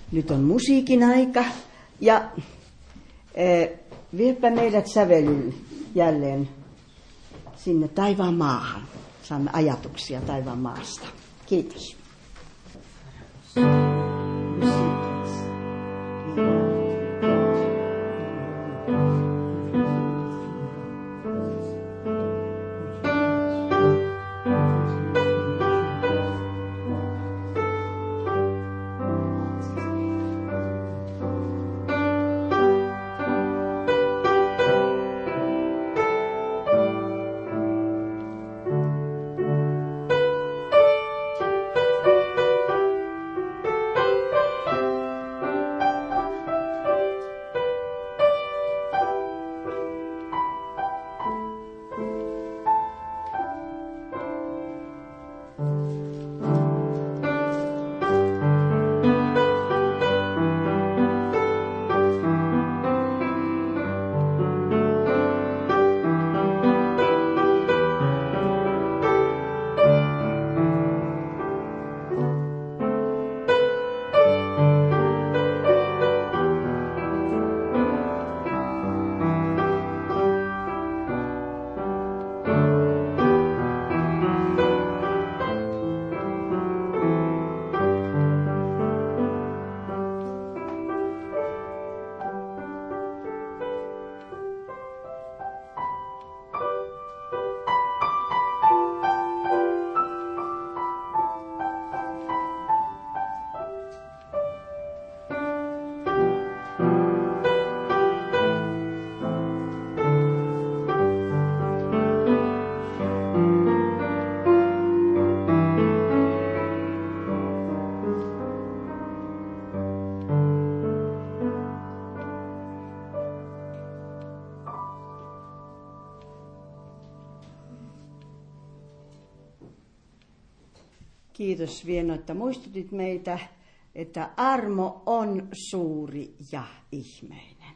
Nyt on musiikin aika ja viepä meidät sävelyyn jälleen sinne taivaan maahan. Saamme ajatuksia taivaan maasta. Kiitos. Kiitos Vieno, että muistutit meitä, että armo on suuri ja ihmeinen.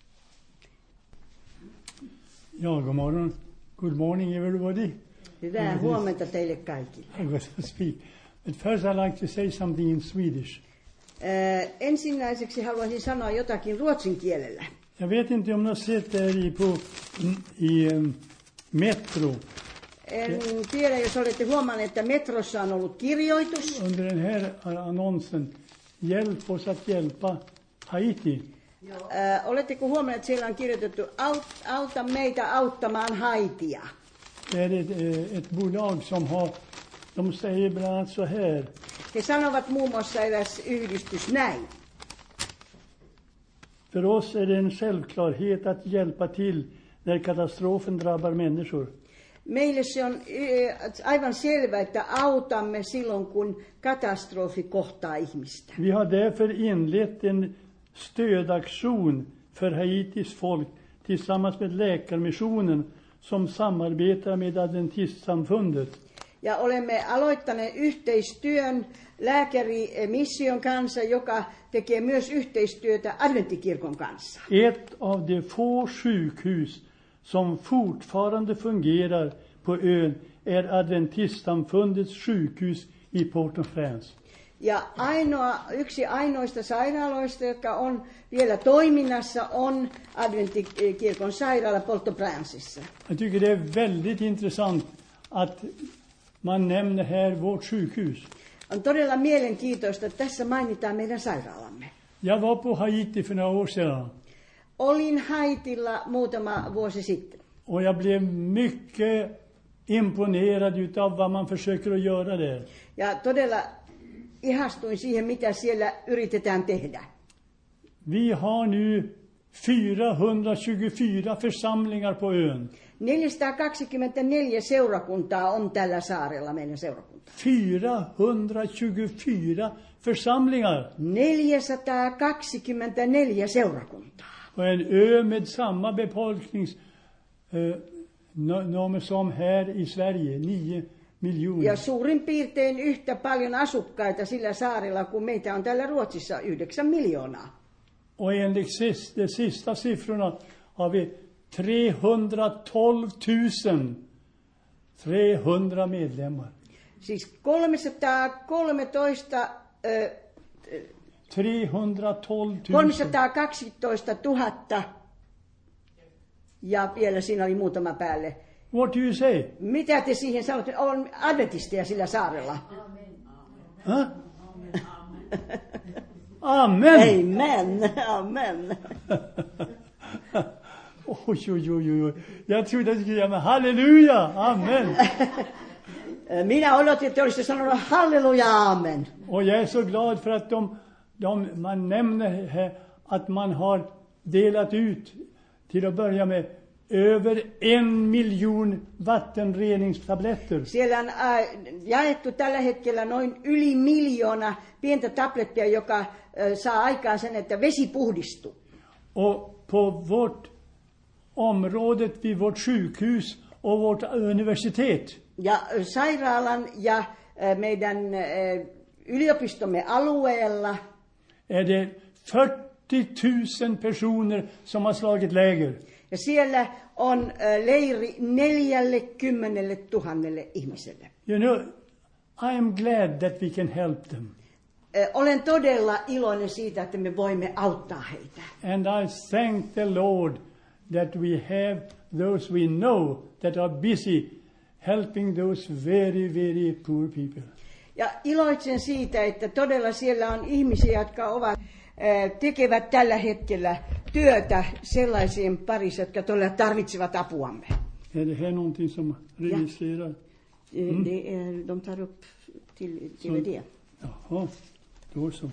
Ja, god morgon. Good morning everybody. Hyvää huomenta teille kaikille. I'm going to speak. But first I'd like to say something in Swedish. Ensinnäiseksi haluaisin sanoa jotakin ruotsin kielellä. Jag vet inte om ni har sett det i Metro. En tiedä, jos olette huomanneet, että metrossa on ollut kirjoitus. Under den här annonsen, hjälp oss att hjälpa Haiti. Oletteko huomanneet, että siellä on kirjoitettu, auta meitä auttamaan Haitia? Det är ett bolag som har, de säger bland annat så här. He sanovat muun muassa eräs yhdistys näin. För oss är det en självklarhet att hjälpa till när katastrofen drabbar människor. Meille se on aivan selvä, että autamme silloin, kun katastrofi kohtaa ihmistä. Vi har därför inlett en stödaktion för Haitis folk tillsammans med Läkarmissionen som samarbetar med Adventistsamfundet. Ja olemme aloittaneet yhteistyön Lääkärimission kanssa, joka tekee myös yhteistyötä Adventtikirkon kanssa. Ett av de få sjukhus som fortfarande fungerar på ön är Adventistsamfundets sjukhus i Port-au-Prince. Ja yksi ainoista sairaaloista, jotka on vielä toiminnassa, on Adventtikirkon sairaala Port-au-Princessa. Jag tycker det är väldigt intressant att man nämner här vårt sjukhus. On todella mielenkiintoista, että tässä mainitaan meidän sairaalamme. Jag var på Haiti för några år sedan. Olin Haitilla muutama vuosi sitten. Och jag blev mycket imponerad utav vad man försöker att göra där. Ja todella ihastuin siihen, mitä siellä yritetään tehdä. Vi har nu 424 församlingar på ön. 424 seurakuntaa on tällä saarella, meidän seurakunta. 424 församlingar. 424 seurakuntaa. Och en ö med samma befolkningsnummer som här i Sverige, 9 miljoner. Ja suurin piirtein yhtä paljon asukkaita sillä saarella kuin meitä on täällä Ruotsissa, 9 miljoonaa. Och enligt de sista siffrorna har vi 312 300 medlemmar. Siis 313 312 000. 312 000. Ja vielä siinä oli muutama päälle. What do you say? Mitä te siihen sanotte? On adventisteja sillä saarella. Huh? Amen. Amen. Amen. Oj. Jag trodde att jag skulle säga halleluja. Amen. Minä odotin, että te olisitte sanonut halleluja, amen. Och jag är så glad för att man nämner här att man har delat ut till att börja med över 1 miljon vattenreningstabletter. Siellä on jaettu tällä hetkellä noin yli 1 miljoona pientä tablettia, joka saa aikaan sen, että vesi puhdistuu. Och på vårt området vid vårt sjukhus och vårt universitet. Ja sairaalan ja meidän yliopistomme alueella Är det 40 000 personer som har slagit läger. ja siellä on leiri 40 000 ihmiselle. You know, I am glad that we can help them. Olen todella iloinen siitä, että me voimme auttaa heitä. And I thank the Lord that we have those we know that are busy helping those very, very poor people. Ja iloitsen siitä, että todella siellä on ihmisiä, jotka tekevät tällä hetkellä työtä sellaisien parissa, jotka todella tarvitsevat apuamme. Är det här någonting som registrerar? De tar upp till det. Jaha, då så.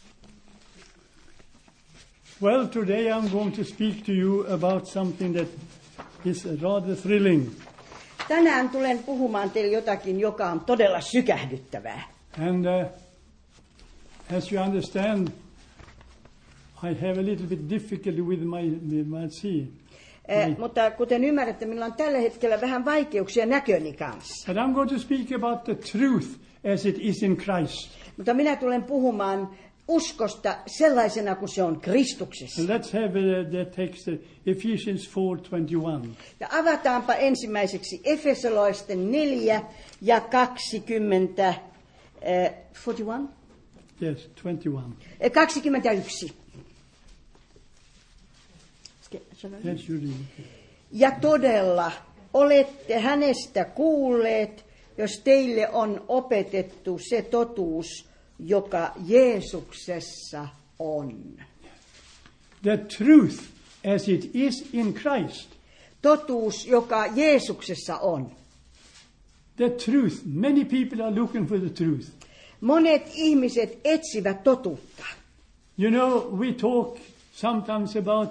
Well, today I'm going to speak to you about something that is rather thrilling. Tänään tulen puhumaan teille jotakin, joka on todella sykähdyttävää. And as you understand, I have a little bit difficulty with my see. Mutta kuten ymmärrätte, minulla on tällä hetkellä vähän vaikeuksia näköni kanssa. But I'm going to speak about the truth as it is in Christ. Mutta minä tulen puhumaan uskosta sellaisena kuin se on Kristuksessa. Let's have the text, Ephesians 4:21. Ja avataanpa ensimmäiseksi Efesolaisten 4 ja 20, 41? Yes, 21. 21. Yes, you read. Ja todella olette hänestä kuulleet, jos teille on opetettu se totuus, joka Jeesuksessa on. The truth as it is in Christ. Totuus, joka Jeesuksessa on. The truth. Many people are looking for the truth. Monet ihmiset etsivät totuutta. You know, we talk sometimes about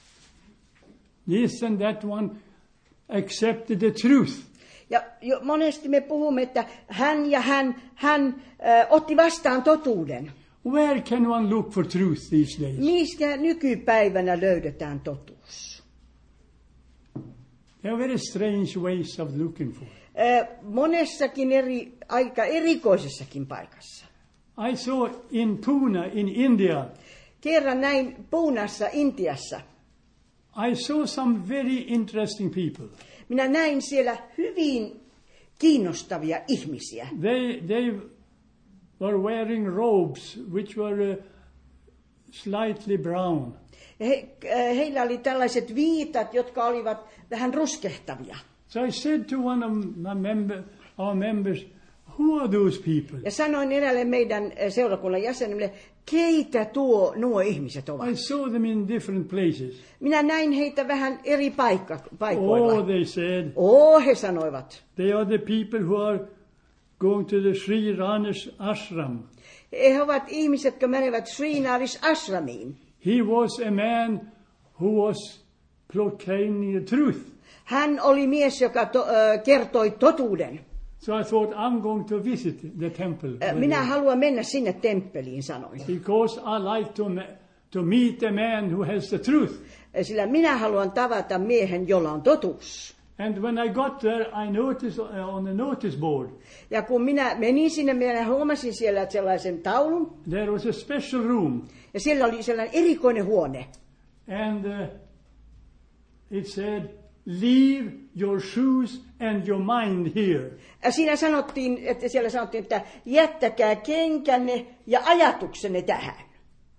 this and that one accepted the truth. Ja monesti me puhumme, että hän otti vastaan totuuden. Where can one look for truth these days? Mistä nykypäivänä löydetään totuus? There are very strange ways of looking for. Monessakin aika erikoisessakin paikassa. I saw in Pune in India. Kerran näin Punassa Intiassa. I saw some very interesting people. Minä näin siellä hyvin kiinnostavia ihmisiä. They were wearing robes which were slightly brown. Heillä oli tällaiset viitat, jotka olivat vähän ruskehtavia. So I said to one of our members, who are those people? Ja sanoin eräälle meidän seurakunnan jäsenille, keitä nuo ihmiset ovat. I saw them in different places. Minä näin heitä vähän eri paikoilla. Oh, they said. He sanoivat. They are the people who are going to the Sri Ranesh ashram. He ovat ihmiset, jotka menevät Sri Ranesh ashramiin. He was a man who was proclaiming the truth. Hän oli mies, joka kertoi totuuden. So I thought, I'm going to visit the temple. Minä haluan mennä sinne temppeliin, sanoin. Because I like to meet a man who has the truth. Sillä minä haluan tavata miehen, jolla on totuus. And when I got there, I noticed on the notice board. Ja kun minä menin sinne, minä huomasin siellä sellaisen taulun. There was a special room. Ja siellä oli sellainen erikoinen huone. And it said, leave your shoes and your mind here. Ja siellä sanottiin, että jättäkää kenkänne ja ajatuksenne tähän.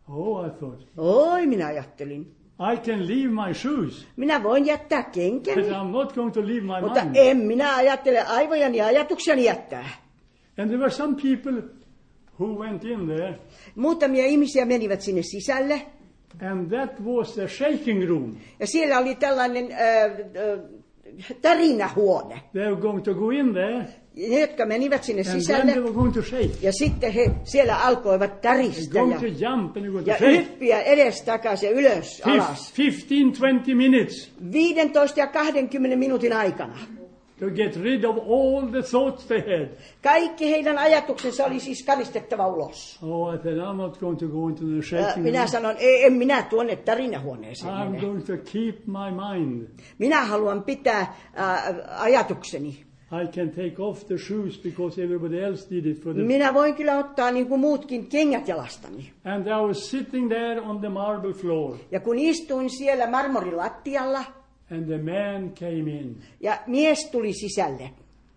Oh, I thought, Oi, minä ajattelin. I can leave my shoes, Minä voin jättää but kenkäni, I'm not going to leave my mutta mind. en minä ajattele aivojani ja ajatuksiani jättää. And there were some people who went in there, Muutamia ihmisiä menivät sinne sisälle, and that was the shaking room. ja siellä oli tällainen tärinähuone. They were going to go in there, Ne, jotka menivät sinne and then sisälle, they were going to shake. ja sitten he siellä alkoivat They're täristä going ja, to jump and they're going to ja shake. hyppiä edestakaisin ja ylös, alas. 15-20 minutes 15 ja 20 minuutin aikana. to get rid of all the thoughts they had. Kaikki heidän ajatuksensa oli siis karistettava ulos. Oh, I said, I'm not going to go into the shaking Minä room. sanon, en minä tuonne tärinähuoneeseen I'm mene. going to keep my mind. Minä haluan pitää ajatukseni. I can take off the shoes because everybody else did it for them. Minä voin kyllä ottaa niin kuin muutkin kengät jalastani. And I was sitting there on the marble floor, Ja kun istuin siellä marmorilattialla, and the man came in. ja mies tuli sisälle.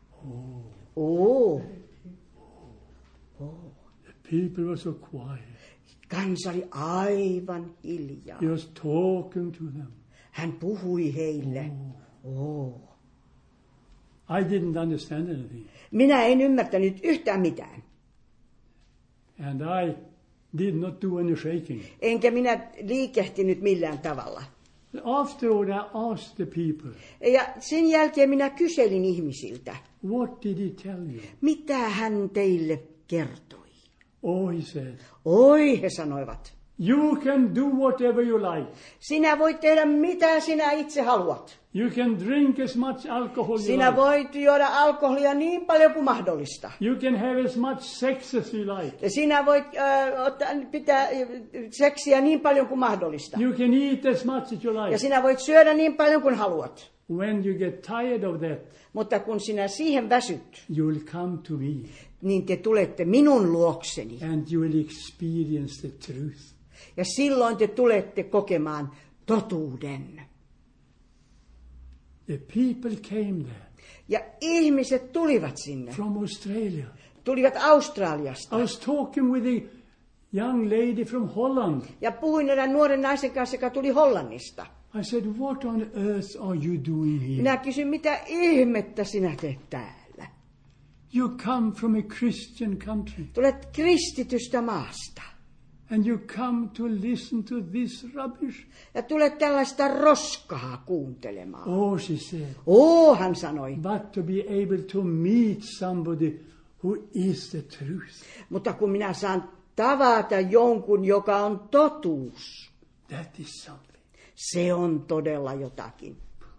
Oh. The people were so quiet. Kansa oli aivan hiljaa. He was talking to them. Hän puhui heille. Oh. I didn't understand anything. Minä en ymmärtänyt yhtään mitään. And I did not do any shaking. Enkä minä liikehtinyt millään tavalla. Afterward, I asked the people, Ja sen jälkeen minä kyselin ihmisiltä, what did he tell you? mitä hän teille kertoi. Oh, he said, Oi, he sanoivat, you can do whatever you like. sinä voit tehdä mitä sinä itse haluat. You can drink as much alcohol you Sinä like. voit juoda alkoholia niin paljon kuin mahdollista. You can have as much sex as you like. Ja sinä voit pitää seksiä niin paljon kuin mahdollista. You can eat as much as you Ja like. sinä voit syödä niin paljon kuin haluat. When you get tired of that, Mutta kun sinä siihen väsyt, you will come to me niin te tulette minun luokseni. and you will experience the truth. Ja silloin te tulette kokemaan totuuden. The people came there Ja ihmiset tulivat sinne. from Australia. Tulivat Australiasta. I was talking with a young lady from Holland. Ja puhuin erään nuoren naisen kanssa, joka tuli Hollannista. I said, what on earth are you doing here? Minä kysyin, mitä ihmettä sinä teet täällä? You come from a Christian country Tulet kristitystä maasta. and you come to listen to this rubbish. Ja tulet tällaista roskaa kuuntelemaan. Oh, she said, Hän sanoi. but to be able to meet somebody who is the truth. Mutta kun minä saan tavata jonkun, joka on totuus, That is something. se on todella jotakin.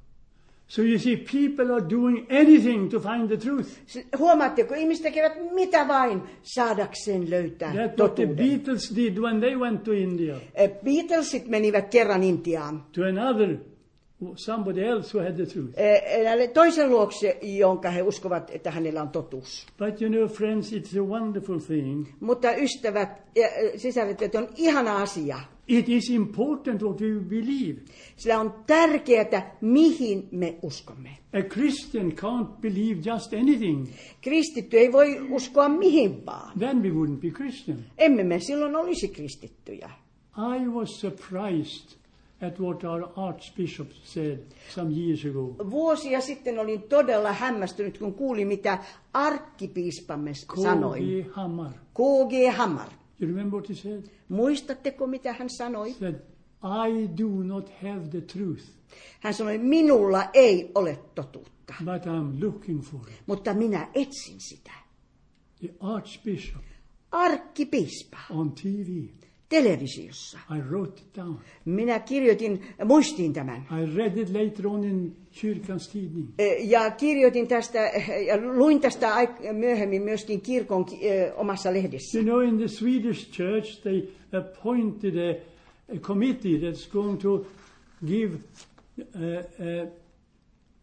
So you see, people are doing anything to find the truth. Huomaatteko, ihmiset tekevät mitä vain saadakseen löytää That's what the totuuden. Beatles did when they went to India. Beatlesit menivät kerran Intiaan. To another, somebody else who had the truth. Toisen luokse, jonka he uskovat, että hänellä on totuus. But you know, friends, it's a wonderful thing. Mutta ystävät ja sisarret, että on ihana asia. It is important what we believe. Sillä on tärkeää, mihin me uskomme. A Christian can't believe just anything. Kristitty ei voi uskoa mihin vaan. Then we wouldn't be Christian. Emme me silloin olisi kristittyjä. I was surprised at what our Archbishop said some years ago. Vuosia sitten olin todella hämmästynyt, kun kuulin, mitä arkkipiispamme sanoi. K.G. Hammar. K.G. Hammar. You remember what he said? Muistatteko, mitä hän sanoi? He said, I do not have the truth, Hän sanoi, minulla ei ole totuutta, but I'm looking for it. mutta minä etsin sitä. The Archbishop Arkkipiispa on TV. televisiossa. I wrote it down. Minä kirjoitin, muistiin tämän. I read it later on in Kyrkans Tidning. Ja kirjoitin tästä, ja luin tästä myöhemmin myöskin kirkon omassa lehdessä. You know, in the Swedish church, they appointed a committee that's going to give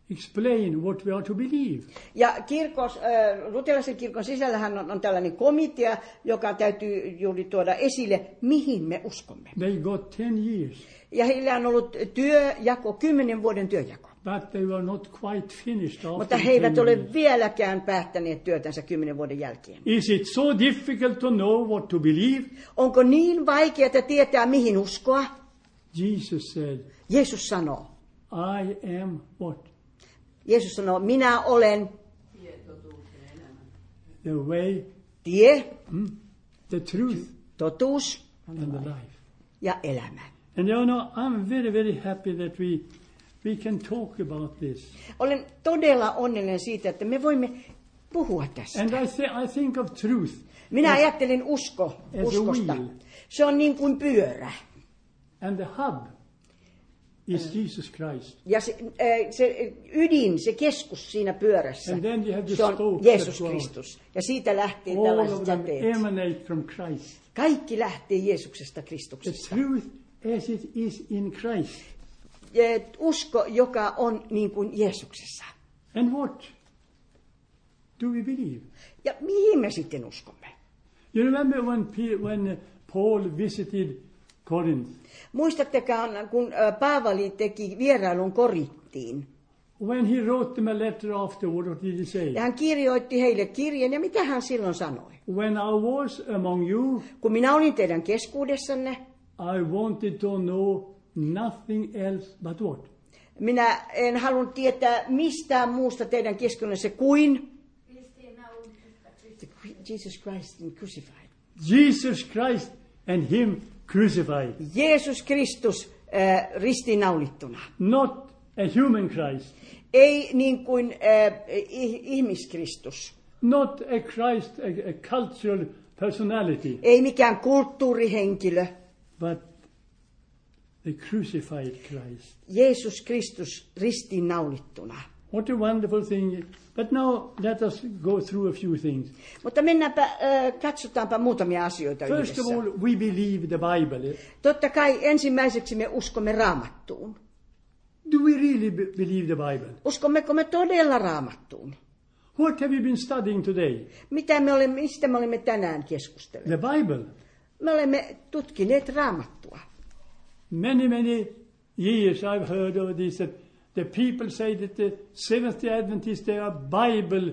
explain what we are to believe. Ja luterilaisen kirkon sisällähän on tällainen komitea, joka täytyy juuri tuoda esille, mihin me uskomme. They got 10 years. Ja heillä on ollut työjako, 10 vuoden työjako. But they were not quite finished after Mutta he 10 eivät ole years. vieläkään päättäneet työtänsä 10 vuoden jälkeen. Is it so difficult to know what to believe? Onko niin vaikeaa tietää, mihin uskoa? Jesus said, Jeesus sanoo. I am what? Jeesus sanoo, minä olen The way, tie, the truth, totuus and the life. ja elämä. And you know, I'm very, very happy that we can talk about this. Olen todella onnellinen siitä, että me voimme puhua tästä. And I think of truth. Minä ajattelen uskosta. wheel. Se on niin kuin pyörä. And the hub is Jesus Christ. Ja se ydin, se keskus siinä pyörässä, And then you have the se on spokes Jeesus that go out. Kristus. Ja siitä lähtee All tällaiset of them säteet. emanate from Christ. Kaikki lähtee Jeesuksesta The Kristuksesta. truth as it is in Christ. Usko, joka on niin kuin Jeesuksessa. And what do we believe? Ja mihin me sitten uskomme? You remember when Paul visited Corinth? Muistatteko, kun Paavali teki vierailun Korinttiin? When he wrote them a letter afterward, what did he say? Ja hän kirjoitti heille kirjeen, ja mitä hän silloin sanoi? When I was among you, Kun minä olin teidän keskuudessanne, I wanted to know nothing else but what? minä en halunnut tietää mistään muusta teidän keskuudessanne kuin Jesus Christ and crucified. Jesus Christ and him crucified. Jeesus Kristus ristiinnaulittuna. Not a human Christ. Ei niin kuin ihmiskristus. Not a Christ, a cultural personality. Ei mikään kulttuurihenkilö. But the crucified Christ. Jeesus Kristus ristiinnaulittuna. What a wonderful thing. But now let us go through a few things. Mutta mennäänpä, katsotaanpa muutamia asioita First of yhdessä. all, we believe the Bible. Totta kai ensimmäiseksi me uskomme Raamattuun. Do we really believe the Bible? Uskommeko me todella Raamattuun? What have you been studying today? Mistä me olemme tänään keskustelleet? The Bible. Me olemme tutkineet Raamattua. Many years I've heard of this, that the people say that the Seventh-day Adventists, they are Bible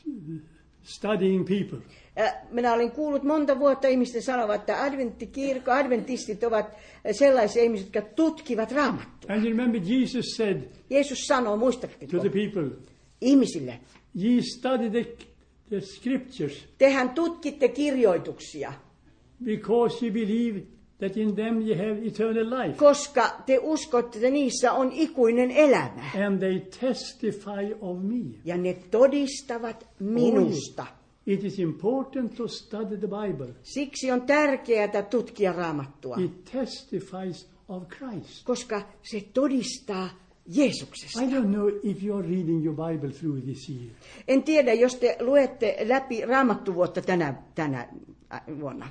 studying people. Minä olin kuullut monta vuotta ihmisten sanovat, että adventistit ovat sellaisia ihmisiä, jotka tutkivat Raamattua. And you remember Jesus said Jeesus sanoo, to muistatteko, the people, ihmisille, ye study the scriptures tehän tutkitte kirjoituksia, because you believe that in them you have eternal life. koska te uskotte, että niissä on ikuinen elämä. And they testify of me. Ja ne todistavat minusta. It is important to study the Bible. Siksi on tärkeää tutkia Raamattua, It testifies of Christ. koska se todistaa Jeesuksesta. I don't know if you are reading your Bible through this year. En tiedä, jos te luette läpi Raamattuvuotta tänä vuonna.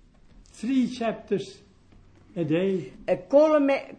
3 chapters a day 3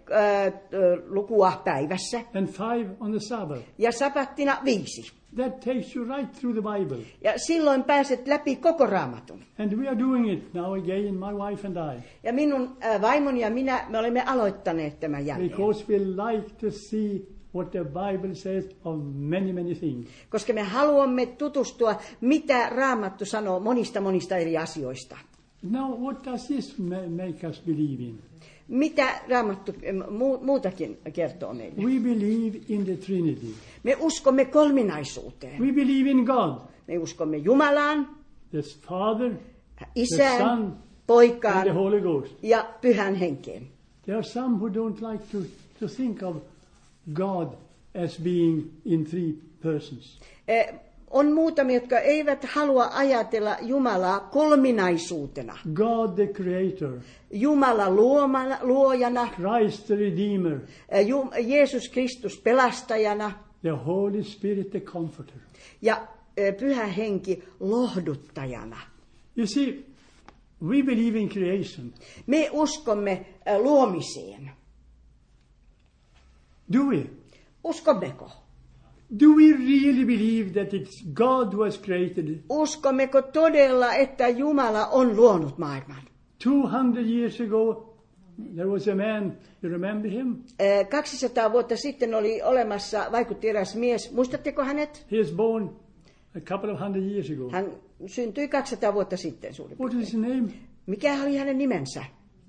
lukua päivässä and 5 on the Sabbath. ja sapattina 5. That takes you right through the Bible. Ja silloin pääset läpi koko Raamatun. And we are doing it now again, my wife and I. Ja minun vaimoni ja minä, me olemme aloittaneet tämän jälleen. Because we like to see what the Bible says of many things. Koska me haluamme tutustua, mitä Raamattu sanoo monista eri asioista. Now, what does this make us believe in? Mitä Raamattu muutakin kertoo meille? We believe in the Trinity. Me uskomme kolminaisuuteen. We believe in God, Me uskomme Jumalaan, the Father, the Isään, Son, and the Poikaan Holy Ghost. ja Pyhän Henkeen. There are some who don't like to think of God as being in 3 persons. On muutamia, jotka eivät halua ajatella Jumalaa kolminaisuutena. God the Creator, Jumala luojana, Christ the Redeemer, Jeesus Kristus pelastajana the Holy Spirit the Comforter. ja Pyhä Henki lohduttajana. You see, we believe in creation. Me uskomme luomiseen. Do we? Uskommeko? Do we really believe that it's God who has created? Uskommeko todella, että Jumala on luonut maailman? 200 years ago, there was a man, you remember him? 200 vuotta sitten oli olemassa, vaikutti eräs mies. Muistatteko hänet? He was born a couple of hundred years ago. Hän syntyi 200 vuotta sitten suurin What piirtein. is his name? Mikä oli hänen nimensä?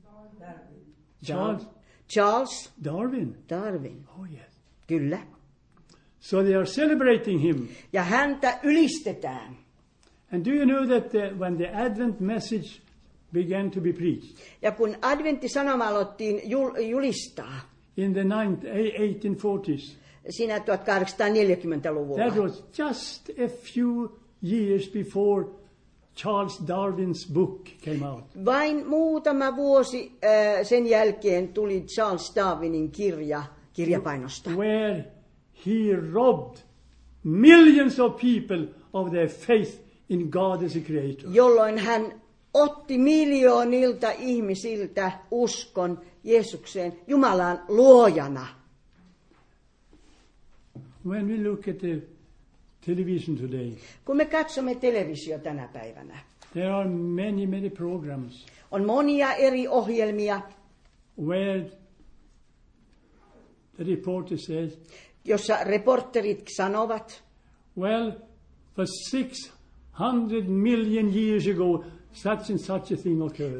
Charles Darwin. Darwin. Oh yes. Kyllä. So they are celebrating him. Ja häntä ylistetään. And do you know that when the Advent message began to be preached Ja kun adventtisanoma aloittiin julistaa in the 1840s, siinä 1840-luvulla, that was just a few years before Charles Darwin's book came out. vain muutama vuosi sen jälkeen tuli Charles Darwinin kirjapainosta, Where he robbed millions of people of their faith in God as a creator. jolloin hän otti miljoonilta ihmisiltä uskon Jeesukseen, Jumalan luojana. When we look at the television today, Kun me katsomme televisio tänä päivänä, there are many programs on monia eri ohjelmia, where the reporter says, jossa reporterit sanovat, well, for 600 million years ago, such and such a thing occurred.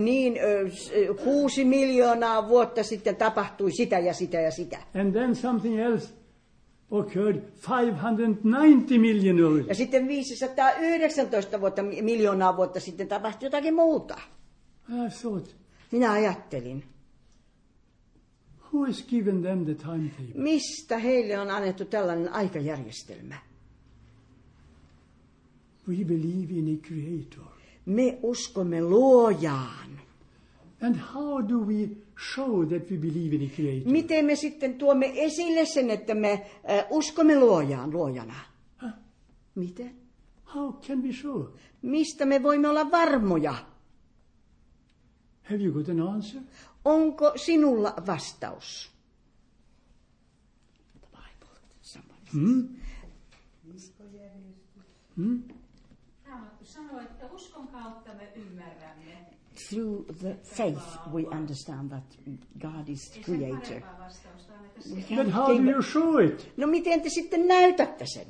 6 miljoonaa vuotta sitten tapahtui sitä ja sitä ja sitä. And then something else occurred 590 million years. Ja sitten 519 miljoonaa vuotta sitten tapahtui jotakin muuta. I thought, Minä ajattelin, who has given them the timetable? mistä heille on annettu tällainen aikajärjestelmä? We believe in a creator. Me uskomme luojaan. And how do we show that we believe in a creator? Miten me sitten tuomme esille sen, että me uskomme luojana? Miten? How can we show? Mistä me voimme olla varmoja? Have you got an answer? Onko sinulla vastaus? The Bible, somebody. Raamattu sanoo, että uskon kautta me ymmärrämme. Through the faith we understand that God is Ei sen creator. parempaa vastausta anneta We siihen. can't But how do give- you show it? No miten te sitten näytätte sen?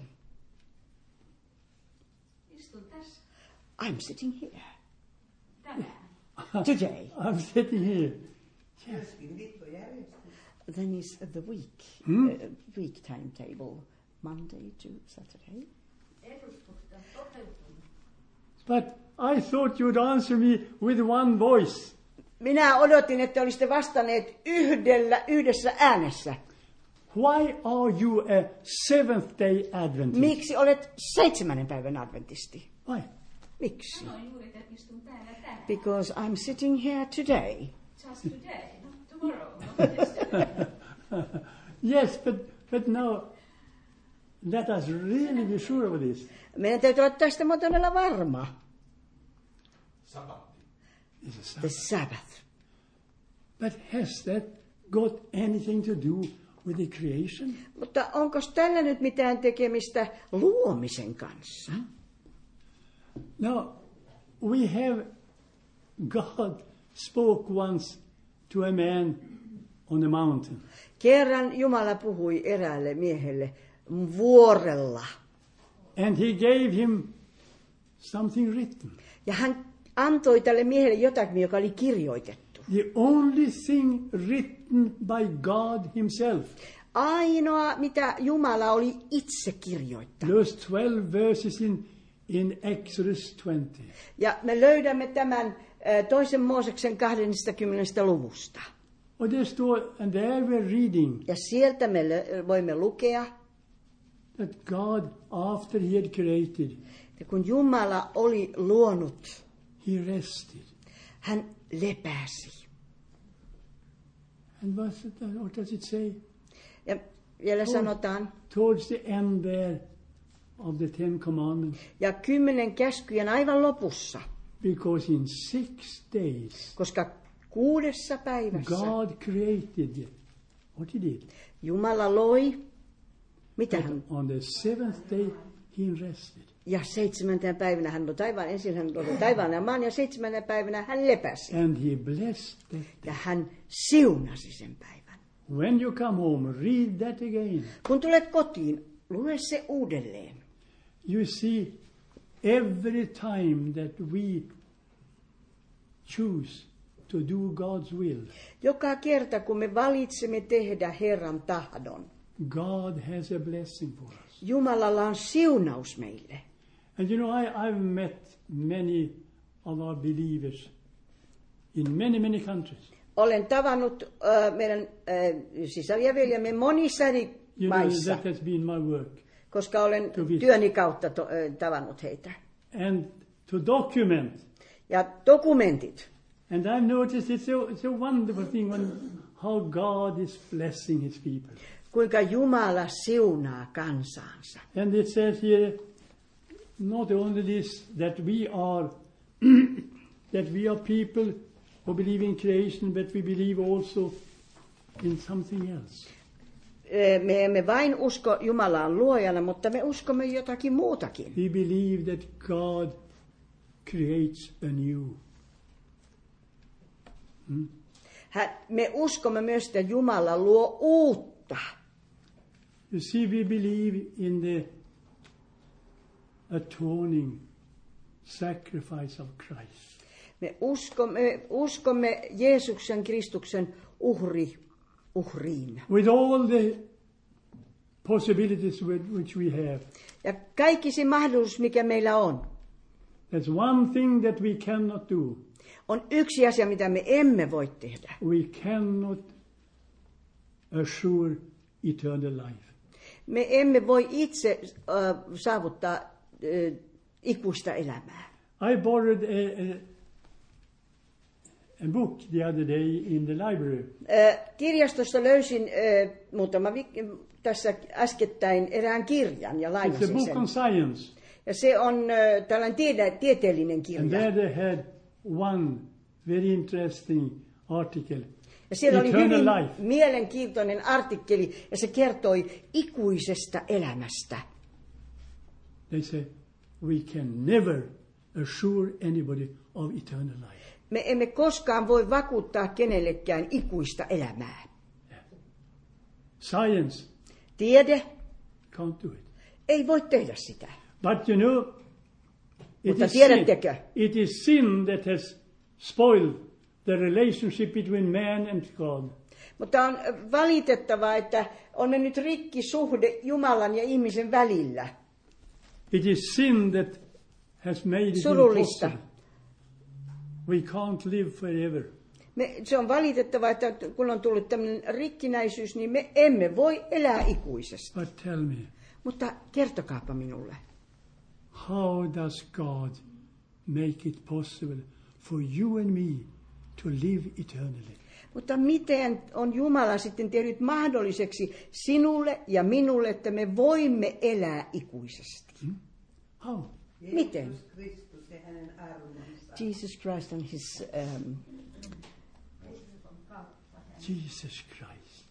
Istun tässä I'm sitting here tänään. today. I'm sitting here. Then is the week, week timetable, Monday to Saturday. Edustuksen toteutunut. But I thought you'd answer me with one voice. Minä odotin, että olisitte vastanneet yhdessä äänessä. Why are you a Seventh Day Adventist? Miksi olet 7. päivän adventisti? Why? Miksi? Sanoin juuri, että istun täällä tänään. Because I'm sitting here today. Just today, not tomorrow, not yesterday. Yes, but now let us really be sure of this. Meidän täytyy olla tästä todella varma. It's a The Sabbath. Sabbath. But has that got anything to do with the creation? Mutta onko tällä nyt mitään tekemistä luomisen kanssa? Now, we have, God spoke once to a man on a mountain. Kerran Jumala puhui eräälle miehelle vuorella. And he gave him something written. Ja hän antoi tälle miehelle jotakin, joka oli kirjoitettu. The only thing written by God himself. Ainoa, mitä Jumala oli itse kirjoittanut. Those 12 verses in Exodus 20. Ja me löydämme tämän toisen Mooseksen 20. luvusta. And there we're reading Ja sieltä me voimme lukea, that God, after he had created, että kun Jumala oli luonut, he rested. hän lepäsi. And what does it say? Ja vielä sanotaan, Towards the end there of the 10 Commandments. ja 10 käskyjen aivan lopussa, Because in 6 days, koska 6 päivässä God created what he did. Jumala loi. Mitä hän? On the seventh day he rested. Ja 7. päivänä hän oli taivaan, ensin hän oli taivaan ja maan, ja 7. päivänä hän lepäsi. And he blessed that day. Ja hän siunasi sen päivän. When you come home, read that again. Kun tulet kotiin, lue se uudelleen. You see, every time that we choose to do God's will, Joka kerta, kun me valitsemme tehdä Herran tahdon, God has a blessing for us. Jumalalla on siunaus meille. And you know, I've met many of our believers in many countries. Olen tavannut meidän sisarjaveljemme monissa eri You know, maissa, that has been my work. koska olen To visit. työni kautta tavannut heitä. And to document. Ja dokumentit. And I've noticed it's a wonderful thing how God is blessing his people. Kuinka Jumala siunaa kansaansa. And it says here, not only this, that we are people who believe in creation, but we believe also in something else. Me emme vain usko Jumalaan luojana, mutta me uskomme jotakin muutakin. We believe that God creates anew. Me uskomme myös, että Jumala luo uutta. You see, we believe in the atoning sacrifice of Christ. Me uskomme Jeesuksen Kristuksen uhriin. With all the possibilities which we have. Ja kaikki se mahdollisuus, mikä meillä on. There's one thing that we cannot do. On yksi asia, mitä me emme voi tehdä. We cannot assure eternal life. Me emme voi itse saavuttaa ikuista elämää. I borrowed a book the other day in the library. Kirjastosta löysin tässä äskettäin erään kirjan ja It's a lainasin book sen. on science. Ja se on tällainen tieteellinen And kirja. there they had one very interesting article. Ja siellä oli hyvin Eternal life. mielenkiintoinen artikkeli, ja se kertoi ikuisesta elämästä. They said, we can never assure anybody of eternal life. Me emme koskaan voi vakuuttaa kenellekään ikuista elämää. Science Tiede can't do it. ei voi tehdä sitä. But you know, Mutta tiedättekö? It is sin that has spoiled the relationship between man and God. Mutta on valitettavaa, että on mennyt rikki suhde Jumalan ja ihmisen välillä. It is sin that has made it Surullista. impossible. We can't live forever. Se on valitettavaa, että kun on tullut tämmöinen rikkinäisyys, niin me emme voi elää ikuisesti. But tell me, Mutta kertokaapa minulle, how does God make it possible for you and me to live eternally? mutta miten on Jumala sitten tehnyt mahdolliseksi sinulle ja minulle, että me voimme elää ikuisesti? How? Miten? Kristus ja hänen armonsa. Jesus Christ and his... Jesus Christ.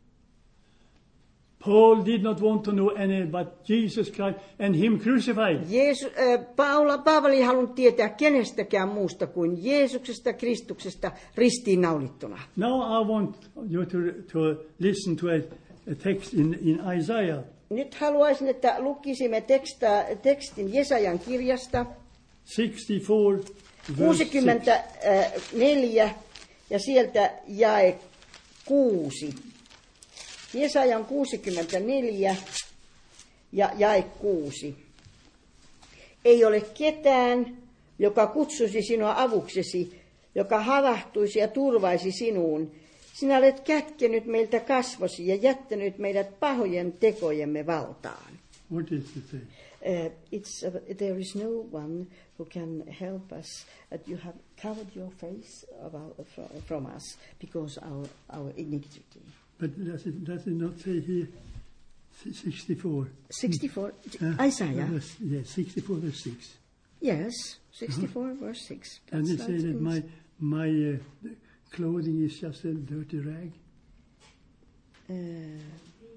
Paul did not want to know any but Jesus Christ and him crucified. Paavali ei halunnut tietää kenestäkään muusta kuin Jeesuksesta, Kristuksesta ristiinnaulittuna. Now I want you to listen to a text in Isaiah. Nyt haluaisin, että lukisimme tekstin Jesajan kirjasta 64, verse 64 ja sieltä jae 6. Jesajan 64 ja jae 6. Ei ole ketään, joka kutsuisi sinua avuksesi, joka havahtuisi ja turvaisi sinuun. Sinä olet kätkenyt meiltä kasvosi ja jättänyt meidät pahojen tekojemme valtaan. What is it say? There is no one who can help us. You have covered your face from us because our iniquity. But does it not say here 64? 64, Isaiah. Yes, 64 verse 6. Yes, 64 verse 6. And it That's says right. that my clothing is just a dirty rag.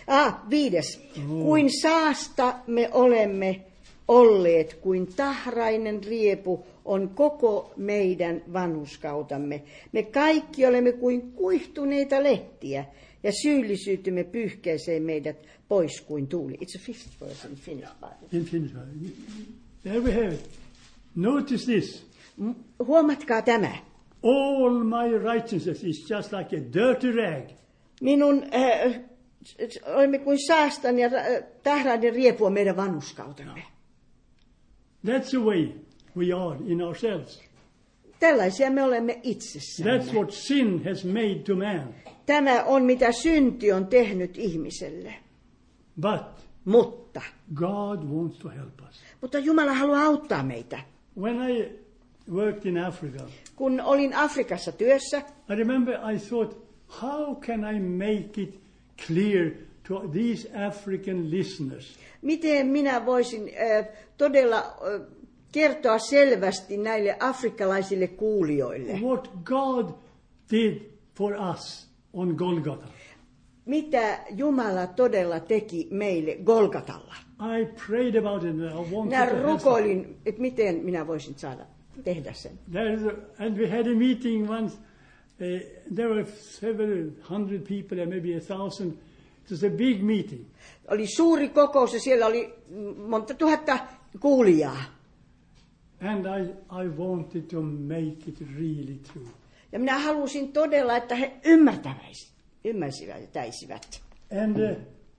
5. Kuin saasta me olemme olleet, kuin tahrainen riepu on koko meidän vanhurskautamme. Me kaikki olemme kuin kuihtuneita lehtiä, ja syyllisyytymme pyyhkeeseen meidät pois kuin tuuli. It's a 5th verse in Finnish Bible. In Finnish. There we have it. Notice this. Huomatkaa tämä. All my righteousness is just like a dirty rag. Minun olemme kuin saastan ja tahrainen riepu on meidän vanhurskautamme. That's the way we are in ourselves. Tällaisia me olemme itsessämme. That's what sin has made to man. Tämä on mitä synti on tehnyt ihmiselle. But God wants to help us. Mutta Jumala haluaa auttaa meitä. When I worked in Africa, kun olin Afrikassa työssä, I remember I thought, how can I make it clear to these African listeners? Miten minä voisin todella kertoa selvästi näille afrikkalaisille kuulijoille? What God did for us on Golgotha. Mitä Jumala todella teki meille Golgatalla? I prayed about it and I wanted minä to rukoilin, että miten minä voisin saada tehdä sen. And we had a meeting once. There were several hundred people, and maybe 1,000. It was a big meeting. Oli suuri kokous ja siellä oli monta tuhatta kuulijaa. And I wanted to make it really true. Ja minä halusin todella, että he ymmärtäisivät. And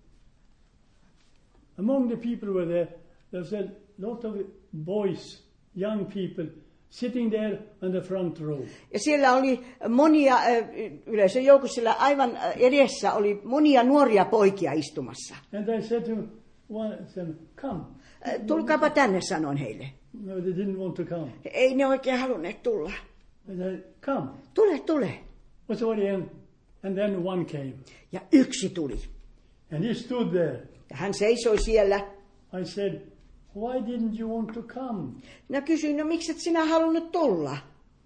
among the people were there was a lot of boys, young people, sitting there on the front row. Ja siellä oli monia, yleisön joukossa siellä aivan edessä oli monia nuoria poikia istumassa. And I said to them, come. Tulkaapa tänne, sanoin heille. No, they didn't want to come. Ei ne oikein halunneet tulla. And I said, come. Tule. Was already in. And then one came. Ja yksi tuli. And he stood there. Ja hän seisoi siellä. I said, why didn't you want to come? Minä kysyin, no miksi et sinä halunnut tulla?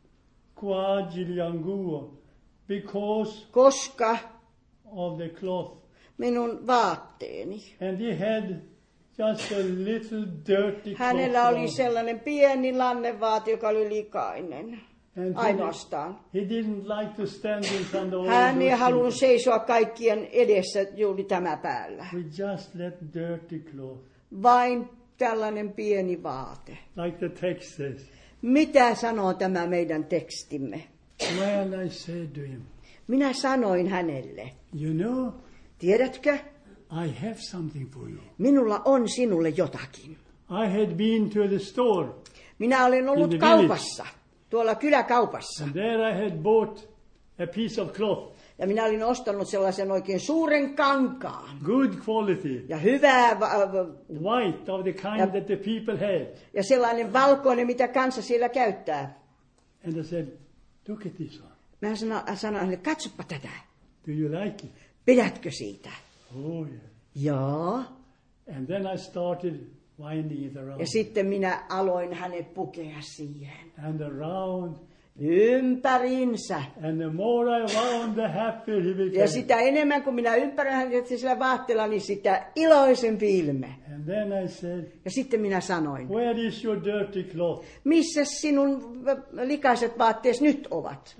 Because of the cloth. Minun vaatteeni. And he had just a little dirty cloth. Hänellä oli sellainen pieni lannevaate, joka oli likainen. Ainoastaan. He didn't like to stand in front of all hän ei halunnut seisoa kaikkien edessä juuri tämä päällä. We just let dirty cloth. Vain tällainen pieni vaate. Like the text says. Mitä sanoo tämä meidän tekstimme? Well, I said to him. Minä sanoin hänelle. You know, tiedätkö? I have something for you. Minulla on sinulle jotakin. I had been to the store. Minä olen ollut kaupassa, tuolla kyläkaupassa. And there I had bought a piece of cloth. Ja minä olin ostanut sellaisen oikein suuren kankaan. Good quality. Ja hyvää white of the kind that the people had. Ja sellainen valkoinen, mitä kansa siellä käyttää. And I said, look at this one. Mä sanoin hänelle, katsoppa tätä. Do you like it? Pidätkö siitä? Oh yeah. Joo. And then I started winding it around. Ja sitten minä aloin hänet pukea siihen. And around. Ympäriinsä. And the more I wound, the happier he became. Ja sitä enemmän kuin minä ympäröin hänet sillä vaatteella, niin sitä iloisempi ilme. And then I said, ja sitten minä sanoin, where is your dirty cloth? Missä sinun likaiset vaatteesi nyt ovat?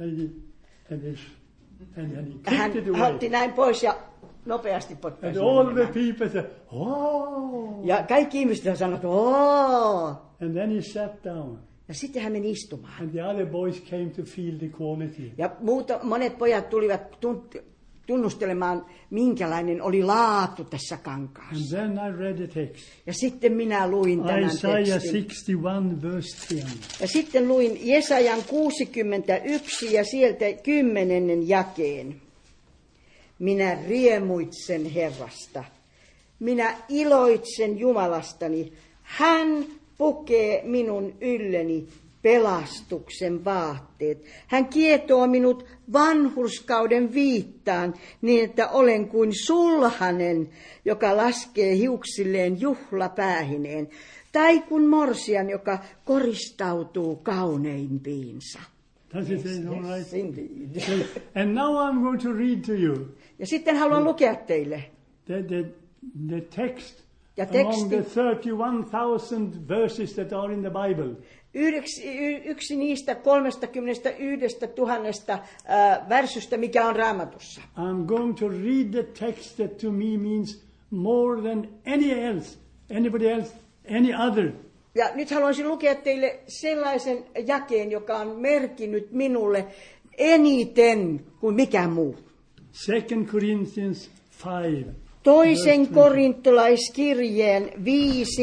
Hän otti näin pois ja nopeasti potkaisi. And all the people said, oh. Ja kaikki ihmiset sanoivat, oh. And then he sat down. Ja sitten hän meni istumaan. And the other boys came to feel the quality. Ja monet pojat tulivat tunnustelemaan, minkälainen oli laatu tässä kankaassa. And then I read the text. Ja sitten minä luin tämän Isaiah tekstin. 61 verse 10. Ja sitten luin Jesajan 61 ja sieltä 10. jakeen. Minä riemuitsen Herrasta. Minä iloitsen Jumalastani. Hän pukee minun ylleni pelastuksen vaatteet. Hän kietoo minut vanhurskauden viittaan niin, että olen kuin sulhanen, joka laskee hiuksilleen juhlapäähineen, tai kuin morsian, joka koristautuu kauneimpiinsa. Does it say all right? And now I'm going to read to you. Ja sitten haluan lukea teille. the text Ja among the teksti. 31,000 verses that are in the Bible Yksi niistä 31 000 värsystä, mikä on Raamatussa. I'm going to read the text that to me means more than anybody else, any other. Ja nyt haluaisin lukea teille sellaisen jakeen, joka on merkinnyt minulle eniten kuin mikään muu. 2 Corinthians 5. Toisen korintolaiskirjeen 5.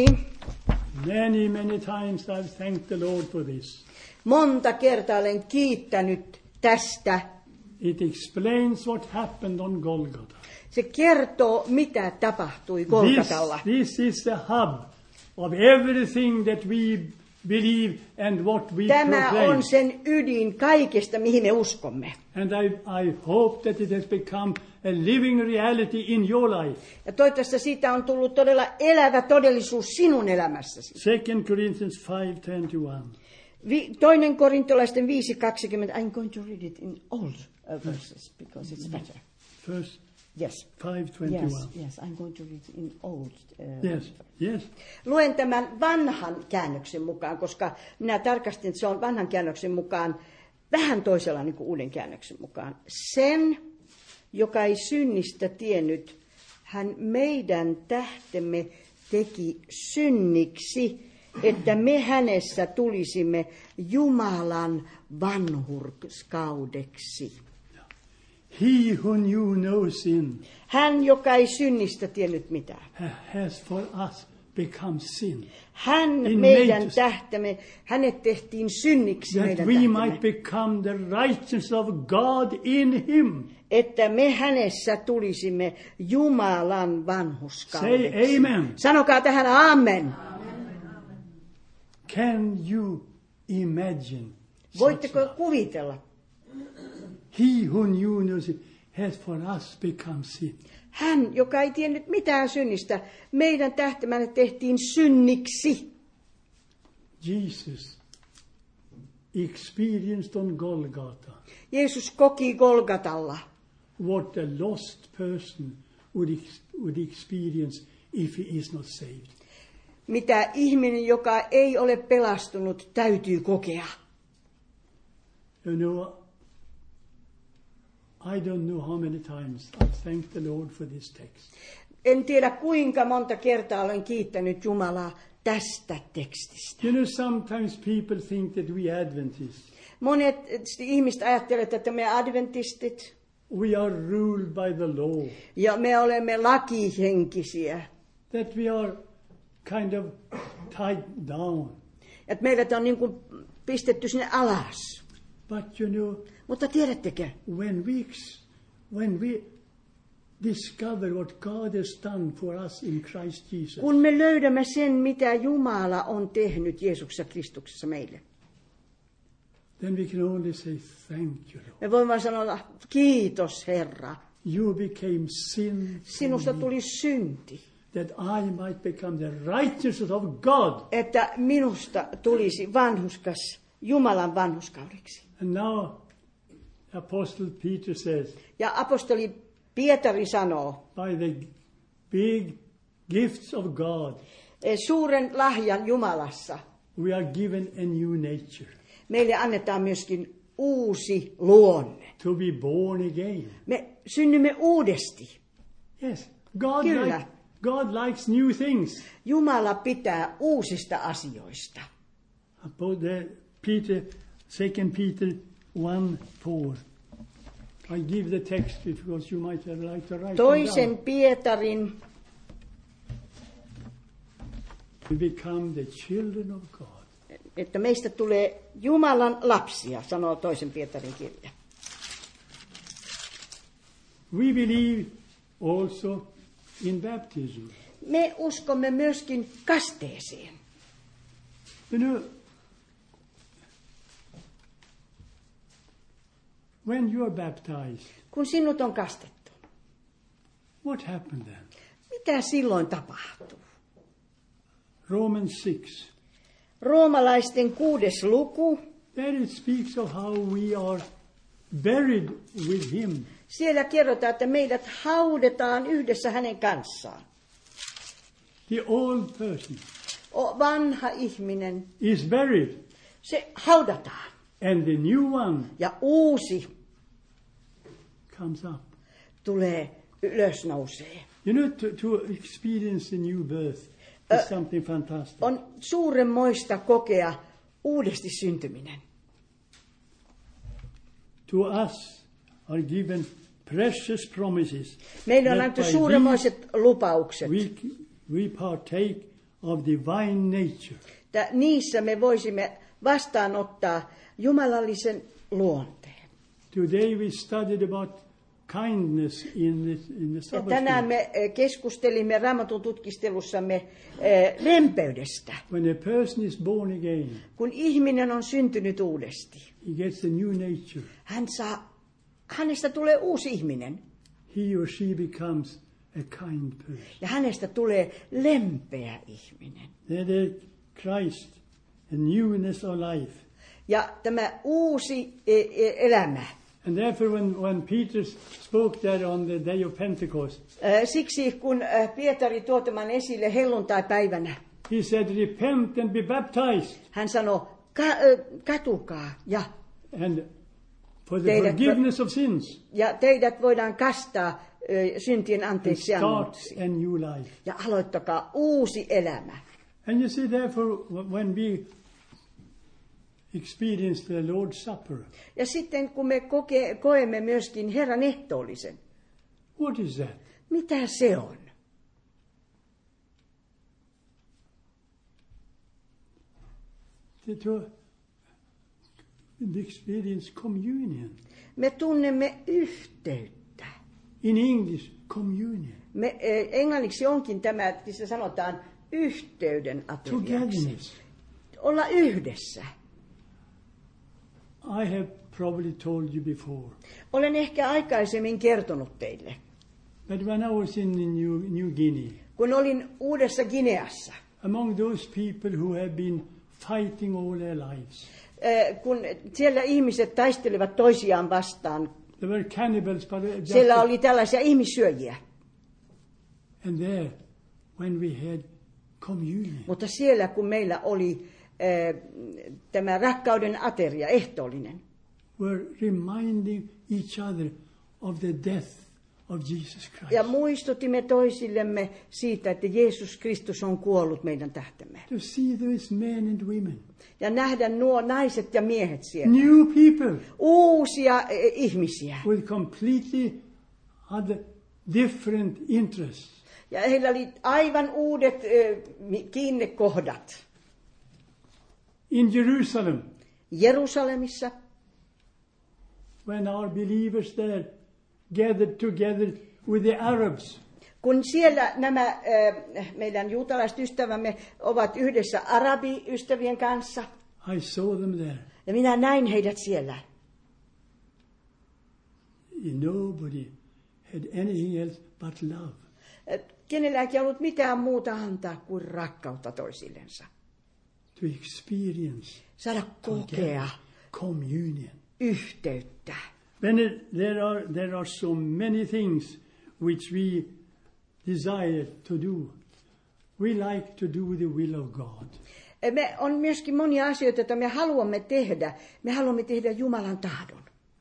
Many times I've thanked the Lord for this. Monta kertaa olen kiittänyt tästä. It explains what happened on Golgotha. Se kertoo, mitä tapahtui Golgatalla. This is the hub of everything that we believe and what we Tämä proclaim. on sen ydin kaikesta, mihin me uskomme. And I hope that it has become a living reality in your life. Ja toivottavasti siitä on tullut todella elävä todellisuus sinun elämässäsi. 2 Corinthians 5:21. Toinen korintolaisten 5:20. I'm going to read it in old verses because it's better. First Yes. 5:21. Yes, I'm going to read it in old. Yes. Luen tämän vanhan käännöksen mukaan, koska minä tarkastin, että se on vanhan käännöksen mukaan vähän toisella niin kuin uuden käännöksen mukaan. Sen, joka ei synnistä tiennyt, hän meidän tähtemme teki synniksi, että me hänessä tulisimme Jumalan vanhurskaudeksi. He who knew no sin Hän, joka ei synnistä tiennyt mitään. has for us become sin. Hän In meidän nature. tähtämme, hänet tehtiin synniksi That meidän we tähtämme. might become the righteousness of God in him. Että me hänessä tulisimme Jumalan vanhurskaudeksi. Say amen. Sanokaa tähän amen. Can you imagine? Voitteko such a- kuvitella? He who knew no sin has for us become sin. Hän, joka ei tiennyt mitään synnistä, meidän tähtämänne tehtiin synniksi. Jesus experienced on Golgotha Jeesus koki Golgatalla, what a lost person would experience if he is not saved. mitä ihminen, joka ei ole pelastunut, täytyy kokea. You know, I don't know how many times I thank the Lord for this text. En tiedä kuinka monta kertaa olen kiittänyt Jumalaa tästä tekstistä. You know, sometimes people think that we Adventists, Monet ihmiset ajattelevat, että me adventistit we are ruled by the law, ja me olemme lakihenkisiä. that we are kind of tied down. Että meidät on niin kuin pistetty sinne alas. But you know, Mutta tiedättekö, when we discover what God has done for us in Christ Jesus, kun me löydämme sen, mitä Jumala on tehnyt Jeesuksessa Kristuksessa meille, then we can only say thank you, Lord. me voimme sanoa, kiitos Herra, You became sin for sinusta me, tuli synti, that I might become the righteousness of God. että minusta tulisi vanhurskas Jumalan vanhurskaudeksi. And now, Apostle Peter says, Ja apostoli Pietari sanoo, by the big gifts of God, suuren lahjan Jumalassa we are given a new nature, meille annetaan myöskin uusi luonne. to be born again. Me synnymme uudesti. Yes, Kyllä. God likes new things. Jumala pitää uusista asioista. About the Peter, 2 Peter 1:4. I give the text because you might have like to write it Toisen down. Pietarin, We become the children of God. että meistä tulee Jumalan lapsia, sanoo toisen Pietarin kirja. We believe also in baptism. Me uskomme myöskin kasteeseen. You know, when you are baptized, Kun sinut on kastettu, what happened then? mitä silloin tapahtuu? Romans 6. Roomalaisten 6. luku, There it speaks of how we are buried with him. Siellä kerrotaan, että meidät haudetaan yhdessä hänen kanssaan. The old person Vanha ihminen, is buried, se haudataan. and the new one Ja uusi comes up. tulee ylösnousee. You know, to experience the new birth is something fantastic. On suuremmoista kokea uudesti syntyminen. To us are given precious promises. Meille on that annettu by suuremmoiset lupaukset. these we partake of divine nature. Niissä me voisimme vastaanottaa jumalallisen luonteen. Today we studied about kindness in the Ja Sabbath tänään school. me keskustelimme Raamatun tutkistelussamme lempeydestä. When a person is born again, Kun ihminen on syntynyt uudesti, he gets a new nature. hänestä tulee uusi ihminen. He or she becomes a kind person. Ja hänestä tulee lempeä ihminen. Then Christ, a newness of life. Ja tämä uusi elämä. And therefore when Peter spoke there on the day of Pentecost, Siksi kun Pietari tuo tämän esille helluntaipäivänä, he said, repent and be baptized, hän sanoi, katukaa and for the Teidät- forgiveness of sins, ja teidät voidaan kastaa syntien and anteeksi start annoksi. a new life. Ja aloittakaa uusi elämä. And you see, therefore, when we experience the Lord's Supper, Ja sitten kun me koemme myöskin Herran ehtoollisen, what is that? mitä se on? To experience communion. Me tunnemme yhteyttä. In English, communion. Englanniksi onkin tämä, missä sanotaan yhteyden ateriaksi. Togetherness. Olla yhdessä. I have probably told you before, Olen ehkä aikaisemmin kertonut teille, but when I was in New Guinea, kun olin Uudessa Gineassa, among those people who have been fighting all their lives, kun siellä ihmiset taistelivat toisiaan vastaan, there were cannibals, but just siellä oli tällaisia ihmissyöjiä. and there, when we had communion, Mutta siellä kun meillä oli tämä rakkauden ateria, ehtoollinen, were reminding each other of the death of Jesus Christ. ja muistutimme toisillemme siitä, että Jeesus Kristus on kuollut meidän tähtemme. To see those men and women, Ja nähdä nuo naiset ja miehet siellä. new people Uusia ihmisiä. with completely other different interests. Ja heillä oli aivan uudet kiinnekohdat. In Jerusalem, Jerusalemissa, when our believers there gathered together with the Arabs, kun siellä nämä meidän juutalaiset ystävämme ovat yhdessä arabiystävien kanssa, I saw them there. ja minä näin heidät siellä. Nobody had anything else but love. Kenelläkin ei ollut mitään muuta antaa kuin rakkautta toisillensa. To experience Saada kokea communion. yhteyttä. Then there are so many things which we desire to do. We like to do the will of God. On myöskin monia asioita, joita me haluamme tehdä. Me haluamme tehdä Jumalan tahdon.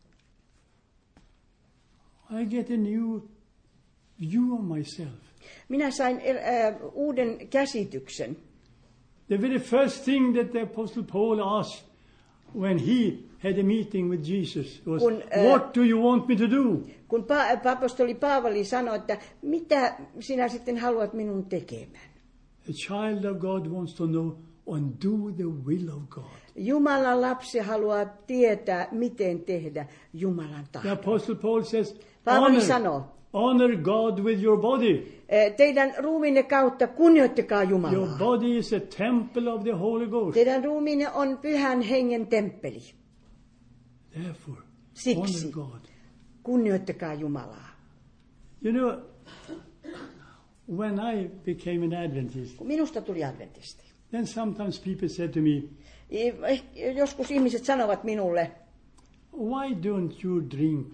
I get a new view of myself. Minä sain uuden käsityksen. The very first thing that the Apostle Paul asked when he had a meeting with Jesus was, what do you want me to do? Kun apostoli Paavali sanoi, että mitä sinä sitten haluat minun tekemään? A child of God wants to know and do the will of God. Jumalan lapsi haluaa tietää, miten tehdä Jumalan The tahdon. Apostle Paul says, Paavali sanoo, honor God with your body. teidän ruumiinne kautta kunnioittakaa Your Jumalaa. body is a temple of the Holy Ghost. Teidän ruumiinne on Pyhän Hengen temppeli. Therefore, Siksi honor God. kunnioittakaa Jumalaa. You know, when I became an Adventist, Kun minusta tuli adventisti. then sometimes people said to me, Joskus ihmiset sanovat minulle, why don't you drink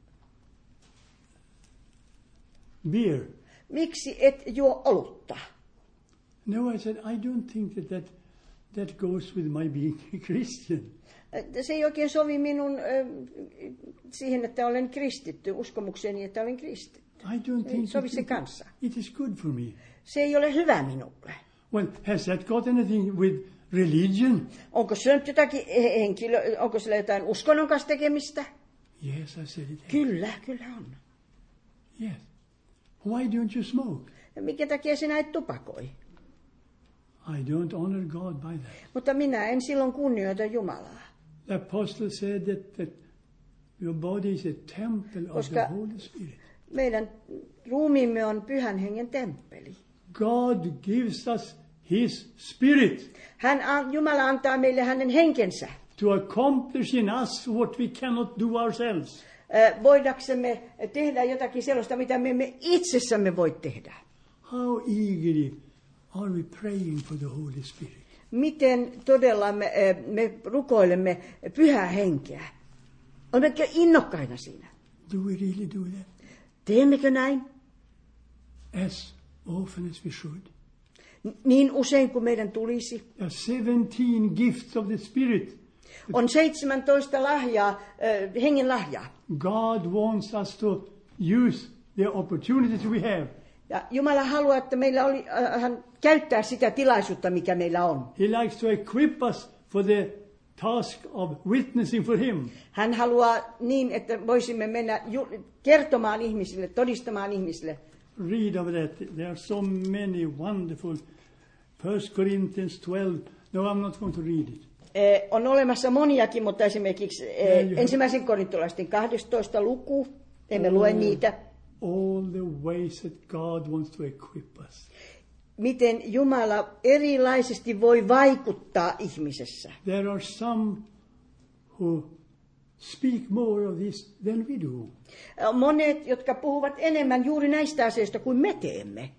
beer? Miksi et juo olutta? No, I said, I don't think that goes with my being a Christian. Se ei oikein sovi minun siihen, että olen kristitty, uskomukseni, että olen kristitty. I don't think Sovi se kanssa. it is good for me. Se ei ole hyvä minulle. Well, has that got anything with religion? Onko se nyt jotakin onko sillä jotain uskonnon kanssa tekemistä? Yes, I said it. Kyllä on. Yes. Why don't you smoke? Minkä takia sinä et tupakoi? I don't honor God by that. Mutta minä en silloin kunnioita Jumalaa. The apostle said that your body is a temple of Koska the Holy Spirit. meidän ruumiimme on Pyhän Hengen temppeli. God gives us His Spirit Jumala antaa meille hänen henkensä. to accomplish in us what we cannot do ourselves. Voidaksemme tehdä jotakin sellaista, mitä me emme itsessämme voi tehdä. How eagerly are we praying for the Holy Spirit? Miten todella me rukoilemme Pyhää Henkeä? Olemmeko innokkaina siinä? Do we really do that? Teemmekö näin? As often as we should. Niin usein kuin meidän tulisi. There are 17 gifts of the Spirit. On 17 lahjaa, hengen lahjaa. God wants us to use the opportunities we have. Ja Jumala haluaa, että meillä hän käyttää sitä tilaisuutta, mikä meillä on. He likes to equip us for the task of witnessing for Him. Hän haluaa niin, että voisimme mennä kertomaan ihmisille, todistamaan ihmisille. Read of that. There are so many wonderful. 1 Corinthians 12. No, I'm not going to read it. On olemassa moniakin, mutta esimerkiksi ensimmäisen korintolaisten 12. luku, emme lue niitä. All the ways that God wants to equip us. Miten Jumala erilaisesti voi vaikuttaa ihmisessä. There are some who speak more of this than we do. Monet, jotka puhuvat enemmän juuri näistä asioista kuin me teemme.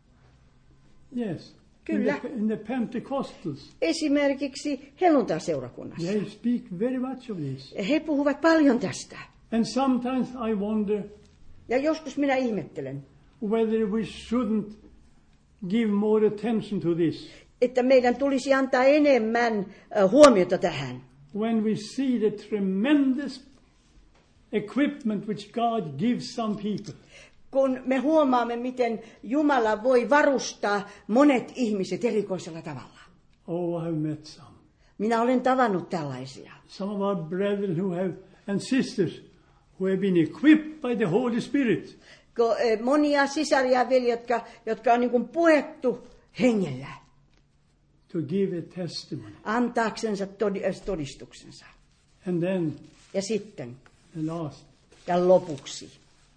Yes. Kyllä. In the Pentecostals. Esimerkiksi helluntai-seurakunnassa. They speak very much of this. He puhuvat paljon tästä. And sometimes I wonder Ja joskus minä ihmettelen, whether we shouldn't give more attention to this. Että meidän tulisi antaa enemmän huomiota tähän. When we see the tremendous equipment which God gives some people. Kun me huomaamme, miten Jumala voi varustaa monet ihmiset erikoisella tavalla. Oh, I have met some. Minä olen tavannut tällaisia. Some of our brethren and sisters who have been equipped by the Holy Spirit. Monia sisaria ja veli, jotka on niin kuin puettu hengellä. To give a testimony. Antaaksensa todistuksensa. And then, ja sitten. The last. Ja lopuksi.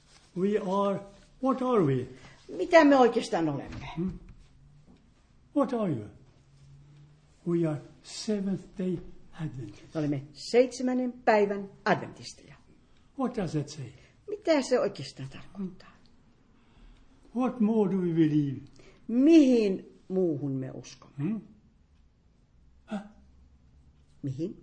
What are we? Mitä me oikeastaan olemme? What are you? We are Seventh Day Adventists. Me olemme 7. päivän adventisteja. What does that say? Mitä se oikeastaan tarkoittaa? What more do we believe? Mihin muuhun me uskomme? Mihin?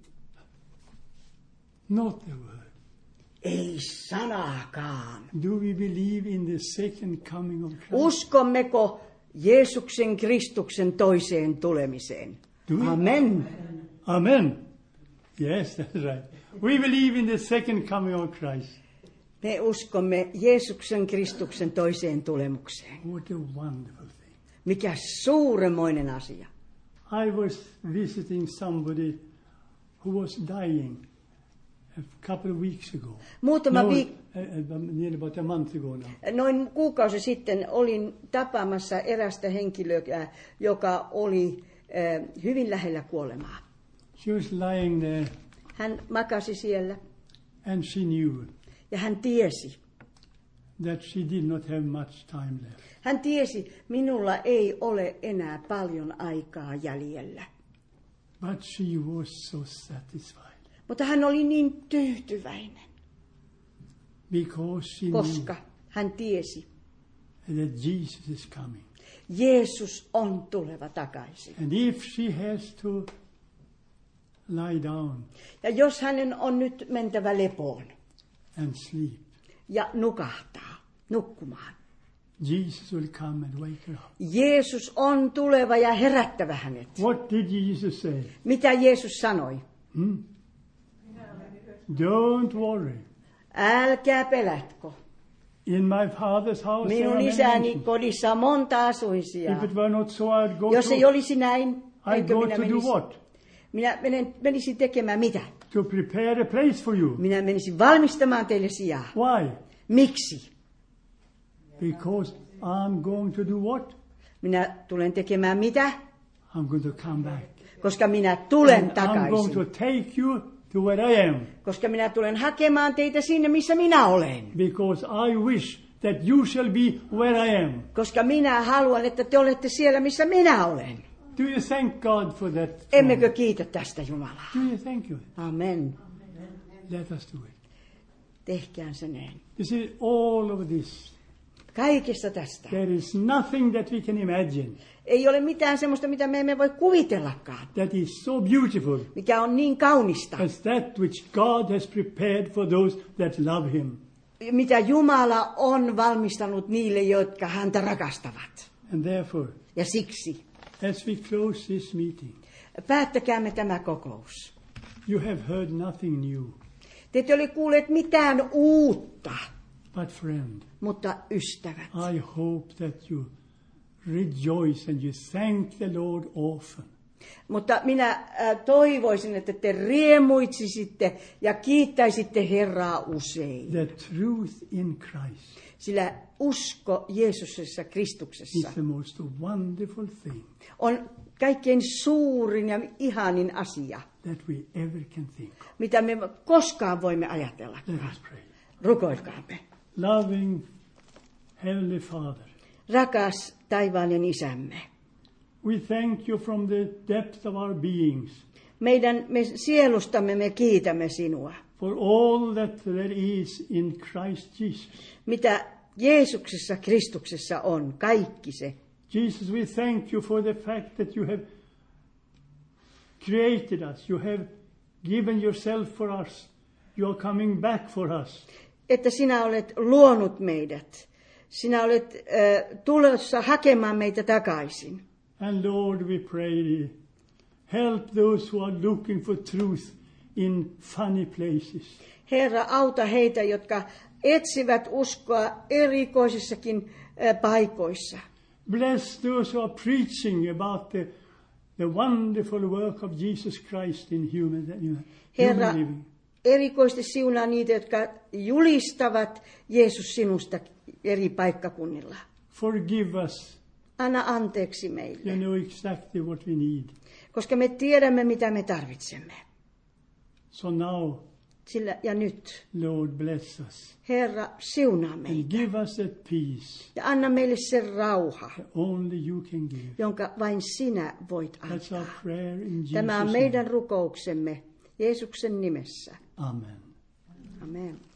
Not the word. Ei sanaakaan. Do we believe in the second coming of Christ? Uskommeko Jeesuksen Kristuksen toiseen tulemiseen? Amen. Amen. Yes, that's right. We believe in the second coming of Christ. Me uskomme Jeesuksen Kristuksen toiseen tulemukseen. What a wonderful thing. Mikä suuremoinen asia. I was visiting somebody who was dying a couple of weeks ago. Nearly about a month ago now. Noin kuukausi sitten olin tapaamassa erästä henkilöä, joka oli hyvin lähellä kuolemaa. She was lying there. Hän makasi siellä. And she knew. Ja hän tiesi. That she did not have much time left. Hän tiesi, minulla ei ole enää paljon aikaa jäljellä. But she was so satisfied. Mutta hän oli niin tyytyväinen. Because she koska hän tiesi, that Jesus is coming. Jeesus on tuleva takaisin. And if she has to lie down Ja jos hänen on nyt mentävä lepoon and sleep, ja nukkumaan. Jesus will come and wake her up. Jeesus on tuleva ja herättävä hänet. What did Jesus say? Mitä Jeesus sanoi? Don't worry. Älkää pelätkö. In my father's house there Minun are many isäni mansions. kodissa on monta asuinsijaa. If it were not so, I'd go Jos ei to, olisi näin, I'd enkö go minä to do menisin? what? Minä menisin tekemään mitä? To prepare a place for you. Minä menisin valmistamaan teille sijaa. Why? Miksi? Because I'm going to do what? Minä tulen tekemään mitä? I'm going to come back. Koska minä tulen And I'm going to takaisin. take you to where I am. Koska minä tulen hakemaan teitä sinne, missä minä olen. Because I wish that you shall be where I am. Koska minä haluan, että te olette siellä, missä minä olen. Do you thank God for that? Emmekö kiitä tästä Jumalaa? Do you thank you? Amen. Let us do it. Tehkään se näin. You see, all of this, Kaikesta tästä. there is nothing that we can imagine Ei ole mitään semmoista, mitä me emme voi kuvitellakaan. that is so beautiful Mikä on niin kaunista. as that which God has prepared for those that love Him. Mitä Jumala on valmistanut niille, jotka häntä rakastavat. And therefore, Ja siksi as we close this meeting, päättäkäämme tämä kokous. you have heard nothing new. Te ette ole kuulleet mitään uutta, But friend, mutta ystävät. I hope that you rejoice and you thank the Lord often. Mutta minä toivoisin, että te riemuitsisitte ja kiittäisitte Herraa usein. The truth in Christ Sillä usko Jeesuksessa Kristuksessa is the most wonderful thing on kaikkein suurin ja ihanin asia, that we ever can think of. mitä me koskaan voimme ajatella. Let us pray. Rukoilkaamme. Loving Heavenly Father, Rakas taivaallinen isämme, we thank you from the depth of our beings me sielustamme me kiitämme sinua. for all that there is in Christ Jesus. Mitä Jeesuksessa Kristuksessa on, kaikki se. Jesus, we thank you for the fact that you have created us. You have given yourself for us. You are coming back for us. Että sinä olet luonut meidät. Sinä olet tulossa hakemaan meitä takaisin. And Lord, we pray, help those who are looking for truth in funny places. Herra, auta heitä, jotka etsivät uskoa erikoisissakin paikoissa. Bless those who are preaching about the wonderful work of Jesus Christ in human Herra, living. erikoisesti siunaa niitä, jotka julistavat Jeesus sinusta eri paikkakunnilla. Forgive us. Anna anteeksi meille, You know exactly what we need. koska me tiedämme, mitä me tarvitsemme. So now, Ja nyt, Lord, bless us. Herra, siunaa And meitä give us that peace ja anna meille se rauha, that only you can give. jonka vain sinä voit That's our antaa. prayer in Jesus' Tämä on name. meidän rukouksemme Jeesuksen nimessä. Amen. Amen.